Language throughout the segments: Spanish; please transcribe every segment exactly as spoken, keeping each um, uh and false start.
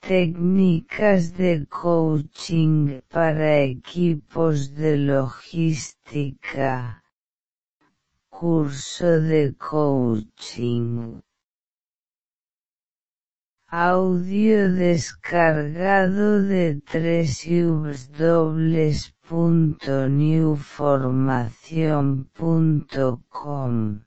técnicas de coaching para equipos de logística. Curso de coaching. Audio descargado de w w w punto new formación punto com.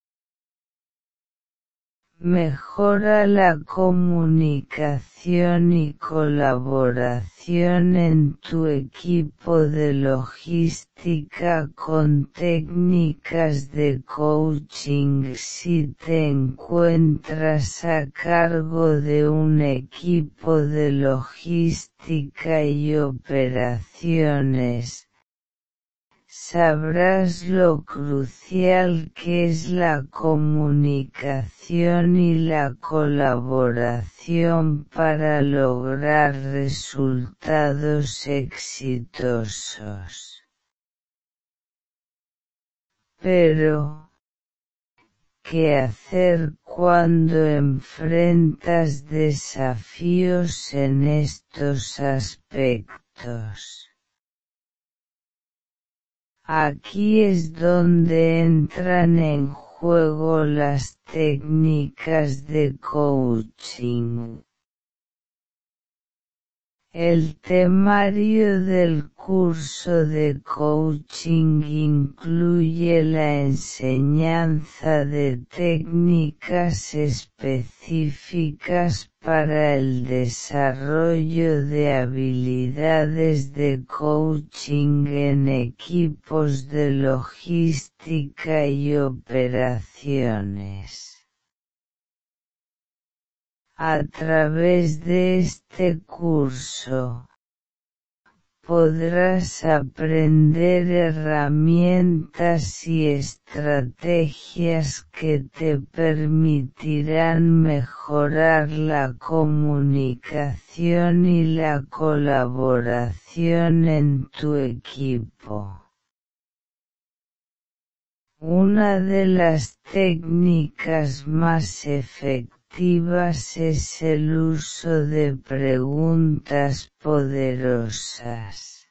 Mejora la comunicación y colaboración en tu equipo de logística con técnicas de coaching si te encuentras a cargo de un equipo de logística y operaciones. Sabrás lo crucial que es la comunicación y la colaboración para lograr resultados exitosos. Pero, ¿qué hacer cuando enfrentas desafíos en estos aspectos? Aquí es donde entran en juego las técnicas de coaching. El temario del curso de coaching incluye la enseñanza de técnicas específicas para el desarrollo de habilidades de coaching en equipos de logística y operaciones. A través de este curso, podrás aprender herramientas y estrategias que te permitirán mejorar la comunicación y la colaboración en tu equipo. Una de las técnicas más efectivas es el uso de preguntas poderosas.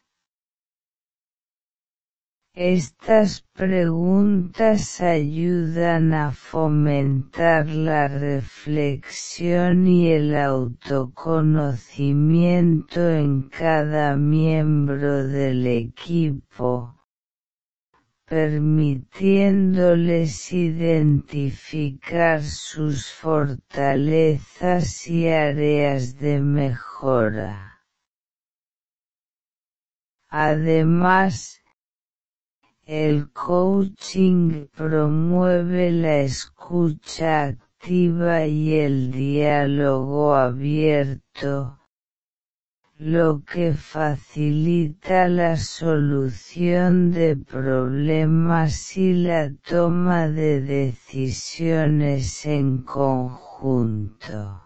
Estas preguntas ayudan a fomentar la reflexión y el autoconocimiento en cada miembro del equipo, permitiéndoles identificar sus fortalezas y áreas de mejora. Además, el coaching promueve la escucha activa y el diálogo abierto, lo que facilita la solución de problemas y la toma de decisiones en conjunto.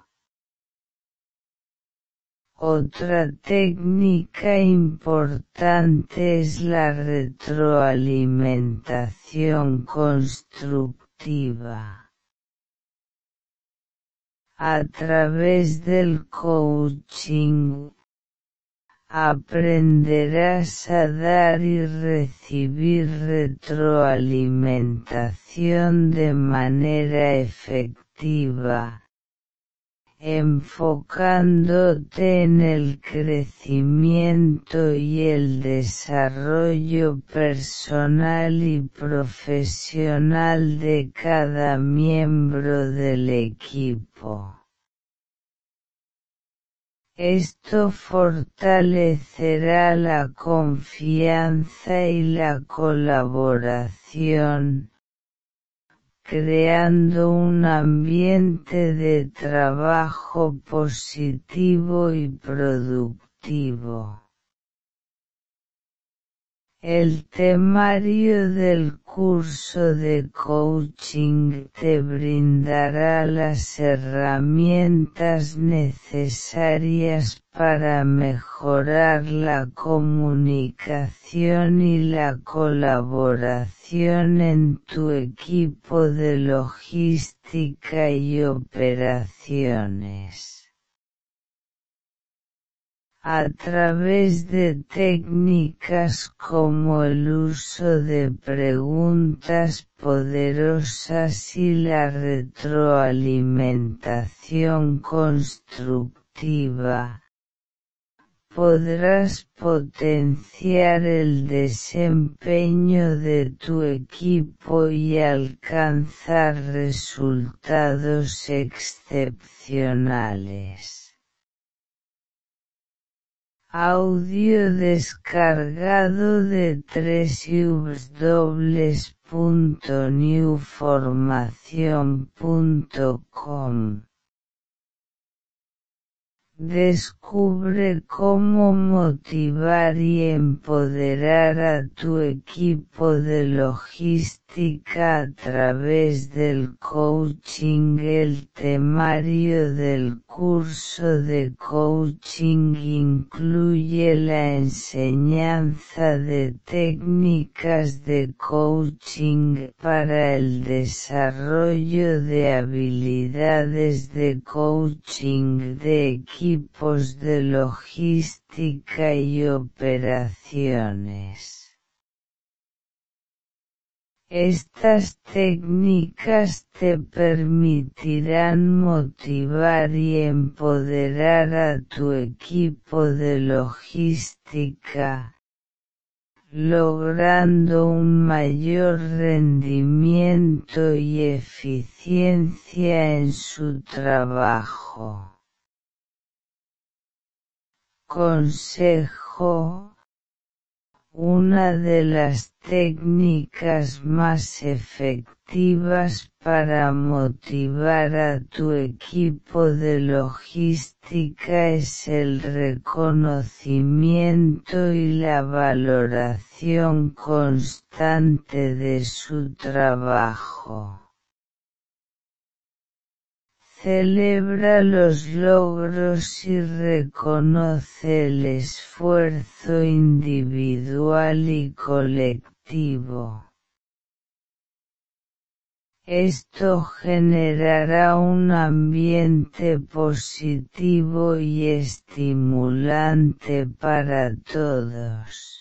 Otra técnica importante es la retroalimentación constructiva. A través del coaching, aprenderás a dar y recibir retroalimentación de manera efectiva, enfocándote en el crecimiento y el desarrollo personal y profesional de cada miembro del equipo. Esto fortalecerá la confianza y la colaboración, creando un ambiente de trabajo positivo y productivo. El temario del curso de coaching te brindará las herramientas necesarias para mejorar la comunicación y la colaboración en tu equipo de logística y operaciones. a través de técnicas como el uso de preguntas poderosas y la retroalimentación constructiva, podrás potenciar el desempeño de tu equipo y alcanzar resultados excepcionales. Audio descargado de doble u doble u doble u punto new formación punto com. Descubre cómo motivar y empoderar a tu equipo de logística a través del coaching. El temario del curso de coaching incluye la enseñanza de técnicas de coaching para el desarrollo de habilidades de coaching de equipos equipos de logística y operaciones. Estas técnicas te permitirán motivar y empoderar a tu equipo de logística, logrando un mayor rendimiento y eficiencia en su trabajo. Consejo: una de las técnicas más efectivas para motivar a tu equipo de logística es el reconocimiento y la valoración constante de su trabajo. Celebra los logros y reconoce el esfuerzo individual y colectivo. Esto generará un ambiente positivo y estimulante para todos.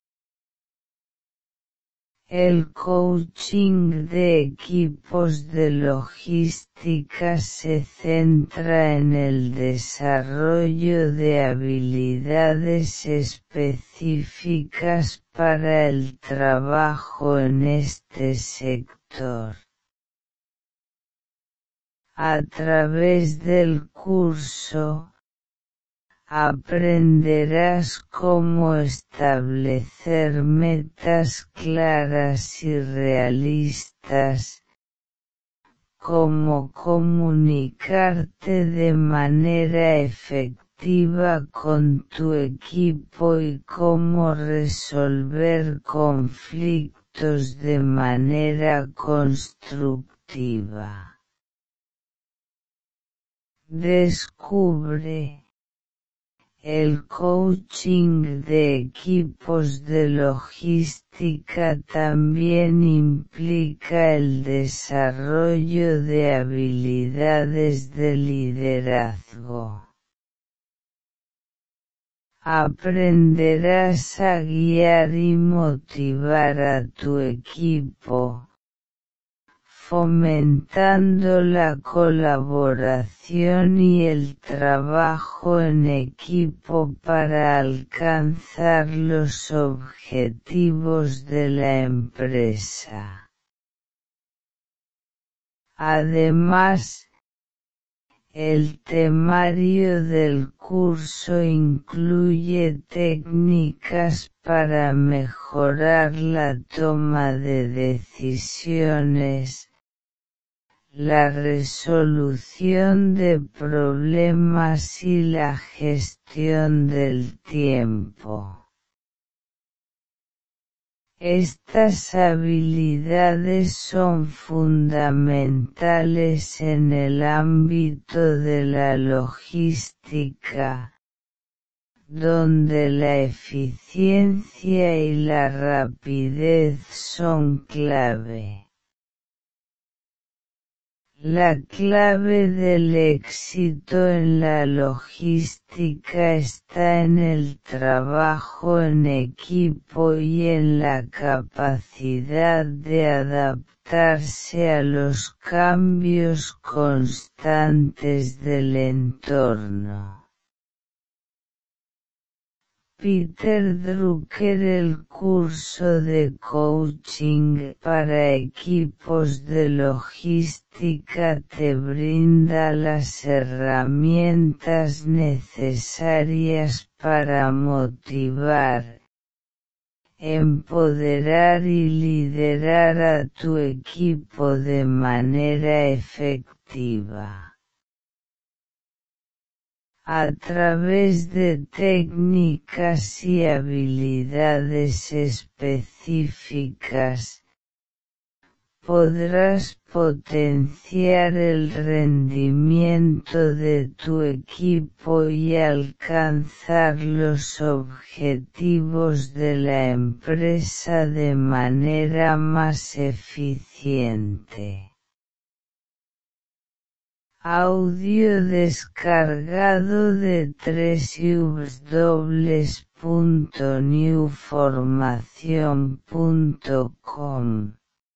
El coaching de equipos de logística se centra en el desarrollo de habilidades específicas para el trabajo en este sector. A través del curso, aprenderás cómo establecer metas claras y realistas, cómo comunicarte de manera efectiva con tu equipo y cómo resolver conflictos de manera constructiva. Descubre: el coaching de equipos de logística también implica el desarrollo de habilidades de liderazgo. Aprenderás a guiar y motivar a tu equipo, fomentando la colaboración y el trabajo en equipo para alcanzar los objetivos de la empresa. Además, el temario del curso incluye técnicas para mejorar la toma de decisiones, la resolución de problemas y la gestión del tiempo. Estas habilidades son fundamentales en el ámbito de la logística, donde la eficiencia y la rapidez son clave. La clave del éxito en la logística está en el trabajo en equipo y en la capacidad de adaptarse a los cambios constantes del entorno. Peter Drucker. El curso de coaching para equipos de logística te brinda las herramientas necesarias para motivar, empoderar y liderar a tu equipo de manera efectiva. A través de técnicas y habilidades específicas, podrás potenciar el rendimiento de tu equipo y alcanzar los objetivos de la empresa de manera más eficiente. Audio descargado de w w w punto new formación punto com.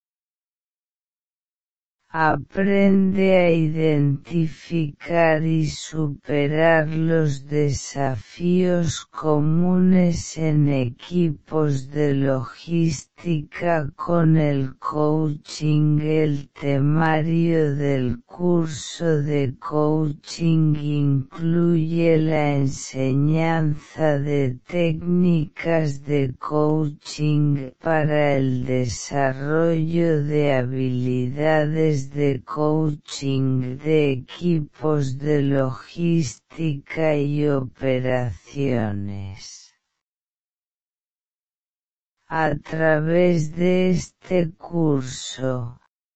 Aprende a identificar y superar los desafíos comunes en equipos de logística con el coaching. El temario del curso de coaching incluye la enseñanza de técnicas de coaching para el desarrollo de habilidades de coaching de equipos de logística y operaciones. A través de este curso,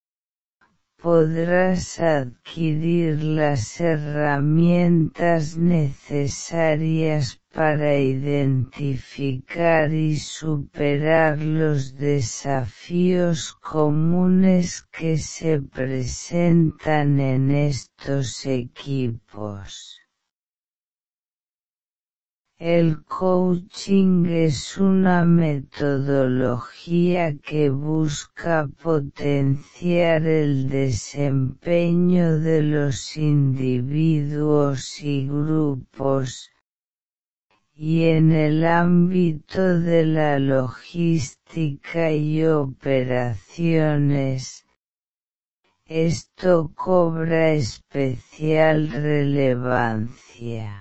podrás adquirir las herramientas necesarias para identificar y superar los desafíos comunes que se presentan en estos equipos. El coaching es una metodología que busca potenciar el desempeño de los individuos y grupos, y en el ámbito de la logística y operaciones, esto cobra especial relevancia.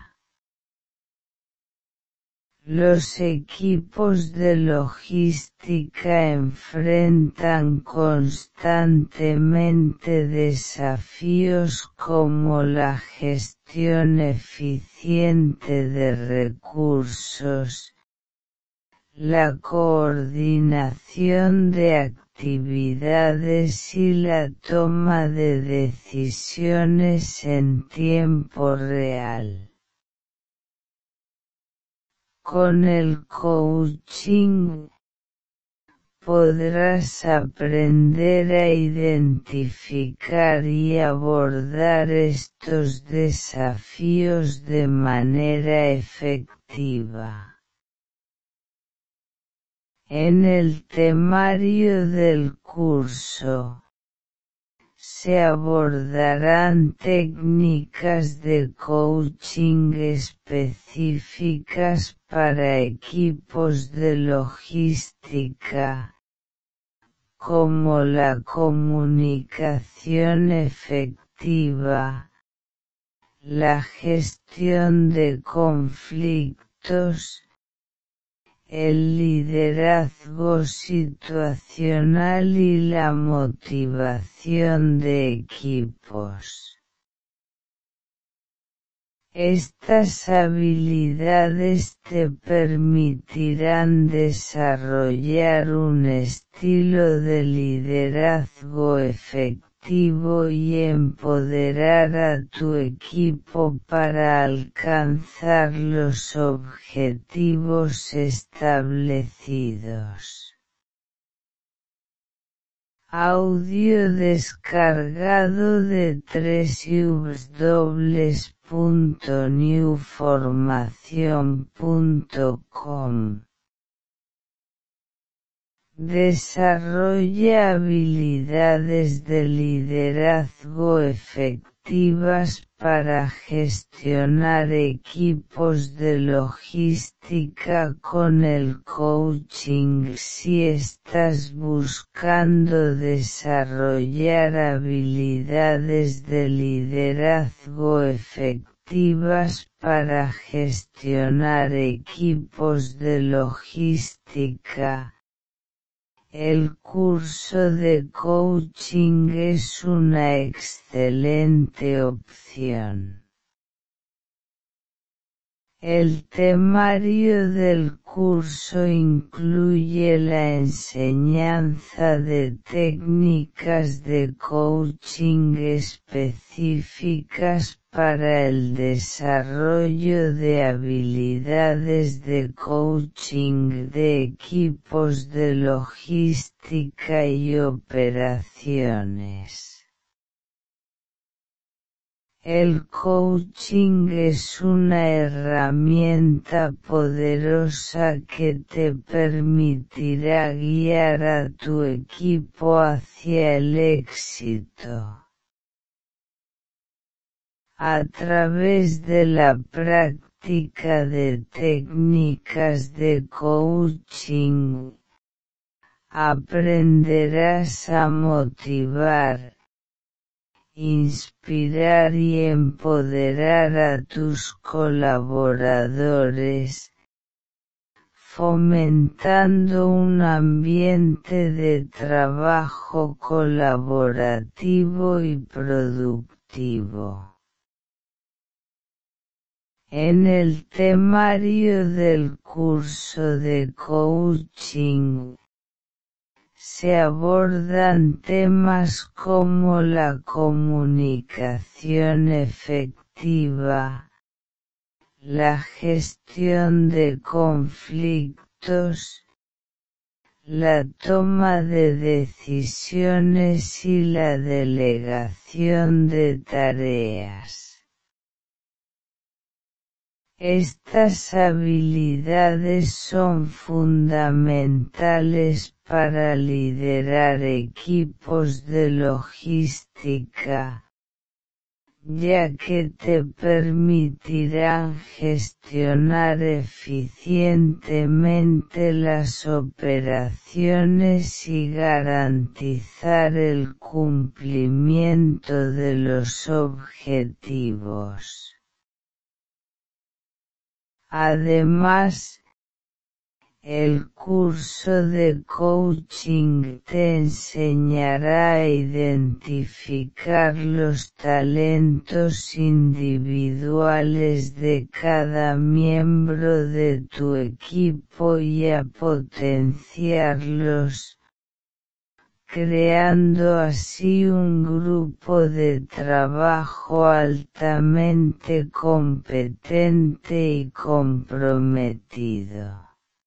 Los equipos de logística enfrentan constantemente desafíos como la gestión eficiente de recursos, la coordinación de actividades y la toma de decisiones en tiempo real. Con el coaching, podrás aprender a identificar y abordar estos desafíos de manera efectiva. En el temario del curso, se abordarán técnicas de coaching específicas para equipos de logística, como la comunicación efectiva, la gestión de conflictos, el liderazgo situacional y la motivación de equipos. Estas habilidades te permitirán desarrollar un estilo de liderazgo efectivo y empoderar a tu equipo para alcanzar los objetivos establecidos. Audio descargado de w w w punto new formación punto com. Desarrolla habilidades de liderazgo efectivas para gestionar equipos de logística con el coaching. Si estás buscando desarrollar habilidades de liderazgo efectivas para gestionar equipos de logística, el curso de coaching es una excelente opción. El temario del curso incluye la enseñanza de técnicas de coaching específicas para el desarrollo de habilidades de coaching de equipos de logística y operaciones. El coaching es una herramienta poderosa que te permitirá guiar a tu equipo hacia el éxito. A través de la práctica de técnicas de coaching, aprenderás a motivar, inspirar y empoderar a tus colaboradores, fomentando un ambiente de trabajo colaborativo y productivo. En el temario del curso de coaching, se abordan temas como la comunicación efectiva, la gestión de conflictos, la toma de decisiones y la delegación de tareas. Estas habilidades son fundamentales para liderar equipos de logística, ya que te permitirán gestionar eficientemente las operaciones y garantizar el cumplimiento de los objetivos. Además, el curso de coaching te enseñará a identificar los talentos individuales de cada miembro de tu equipo y a potenciarlos, creando así un grupo de trabajo altamente competente y comprometido.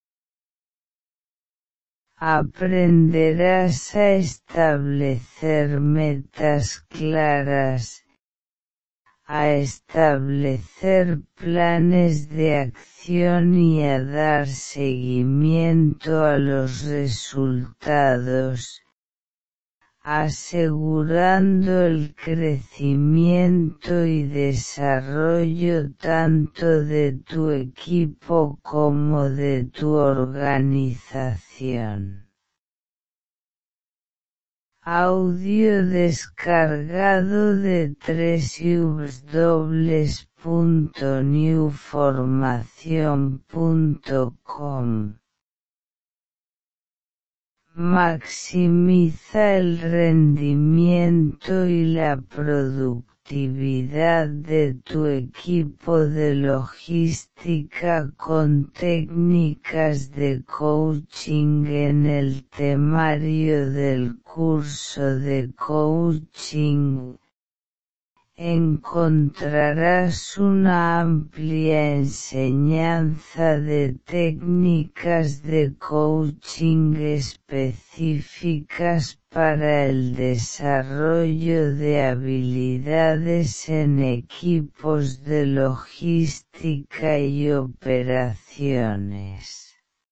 Aprenderás a establecer metas claras, a establecer planes de acción y a dar seguimiento a los resultados, asegurando el crecimiento y desarrollo tanto de tu equipo como de tu organización. Audio descargado de w w w punto new formación punto com. Maximiza el rendimiento y la productividad de tu equipo de logística con técnicas de coaching en el temario del curso de coaching. Encontrarás una amplia enseñanza de técnicas de coaching específicas para el desarrollo de habilidades en equipos de logística y operaciones.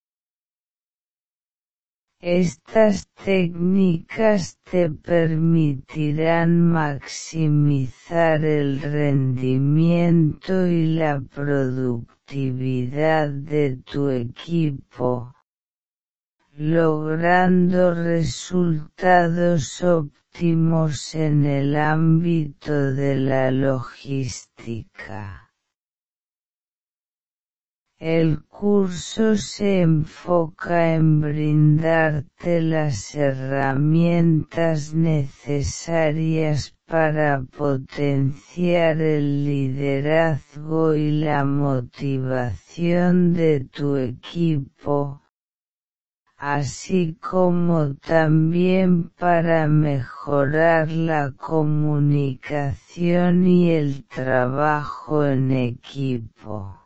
Estas técnicas te permitirán maximizar el rendimiento y la productividad de tu equipo, logrando resultados óptimos en el ámbito de la logística. El curso se enfoca en brindarte las herramientas necesarias para potenciar el liderazgo y la motivación de tu equipo, así como también para mejorar la comunicación y el trabajo en equipo.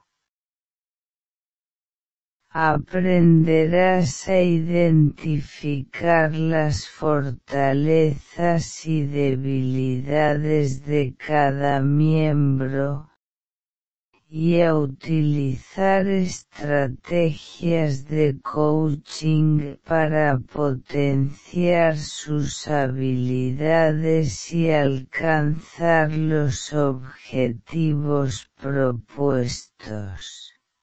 Aprenderás a identificar las fortalezas y debilidades de cada miembro, y a utilizar estrategias de coaching para potenciar sus habilidades y alcanzar los objetivos propuestos.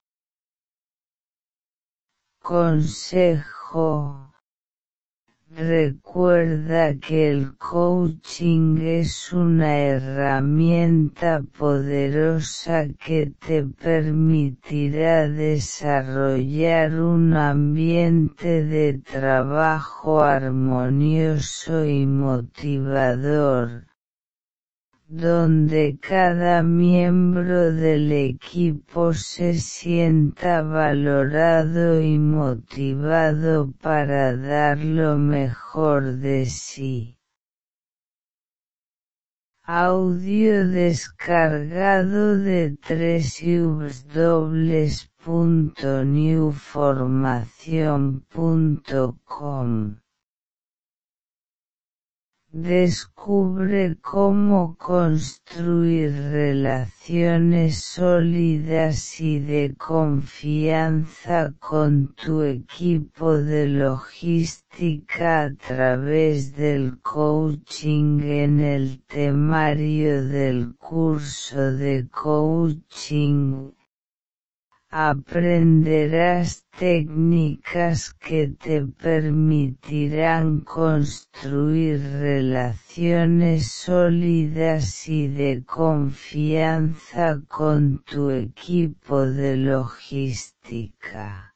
Consejo: recuerda que el coaching es una herramienta poderosa que te permitirá desarrollar un ambiente de trabajo armonioso y motivador, donde cada miembro del equipo se sienta valorado y motivado para dar lo mejor de sí. Audio descargado de doble u doble u doble u punto new formación punto com. Descubre cómo construir relaciones sólidas y de confianza con tu equipo de logística a través del coaching en el temario del curso de coaching. Aprenderás técnicas que te permitirán construir relaciones sólidas y de confianza con tu equipo de logística.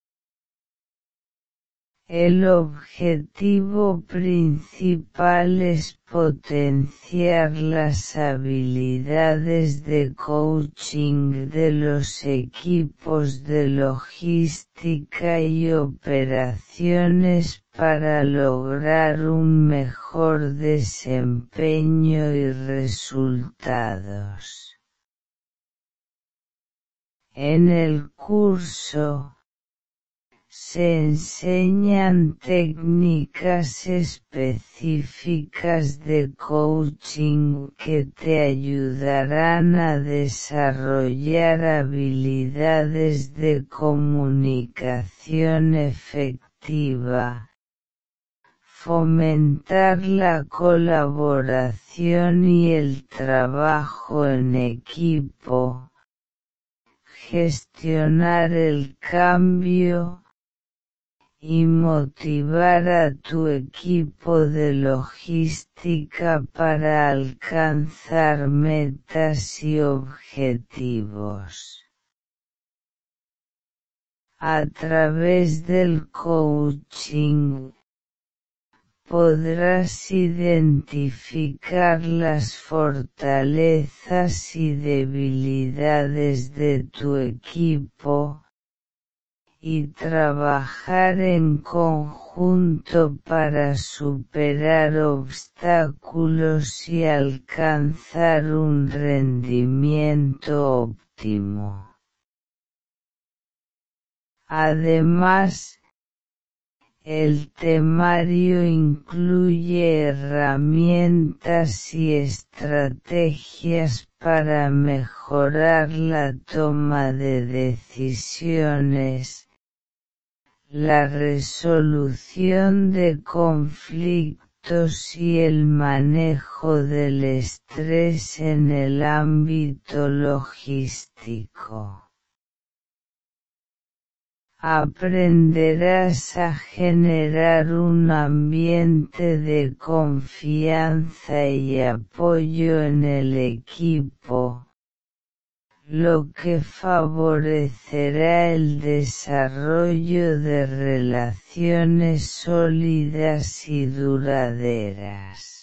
El objetivo principal es potenciar las habilidades de coaching de los equipos de logística y operaciones para lograr un mejor desempeño y resultados. En el curso se enseñan técnicas específicas de coaching que te ayudarán a desarrollar habilidades de comunicación efectiva, fomentar la colaboración y el trabajo en equipo, gestionar el cambio, y motivar a tu equipo de logística para alcanzar metas y objetivos. A través del coaching, podrás identificar las fortalezas y debilidades de tu equipo, y trabajar en conjunto para superar obstáculos y alcanzar un rendimiento óptimo. Además, El temario incluye herramientas y estrategias para mejorar la toma de decisiones, la resolución de conflictos y el manejo del estrés en el ámbito logístico. Aprenderás a generar un ambiente de confianza y apoyo en el equipo, lo que favorecerá el desarrollo de relaciones sólidas y duraderas.